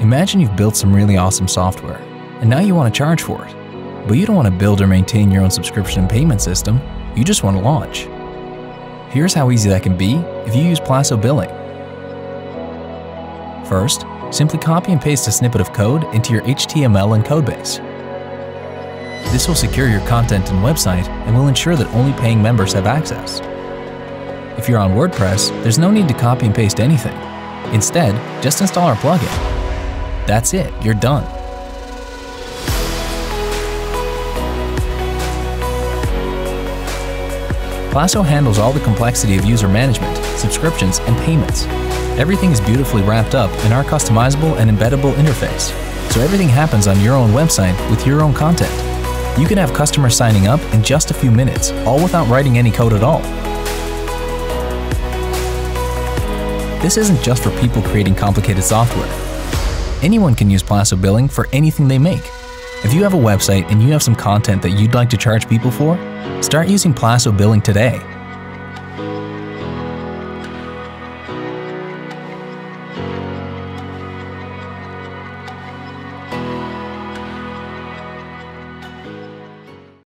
Imagine you've built some really awesome software, and now you want to charge for it. But you don't want to build or maintain your own subscription and payment system, you just want to launch. Here's how easy that can be if you use Plasso Billing. First, simply copy and paste a snippet of code into your HTML and codebase. This will secure your content and website and will ensure that only paying members have access. If you're on WordPress, there's no need to copy and paste anything. Instead, just install our plugin. That's it, you're done. Plasso handles all the complexity of user management, subscriptions, and payments. Everything is beautifully wrapped up in our customizable and embeddable interface, so everything happens on your own website with your own content. You can have customers signing up in just a few minutes, all without writing any code at all. This isn't just for people creating complicated software. Anyone can use Plasso Billing for anything they make. If you have a website and you have some content that you'd like to charge people for, start using Plasso Billing today.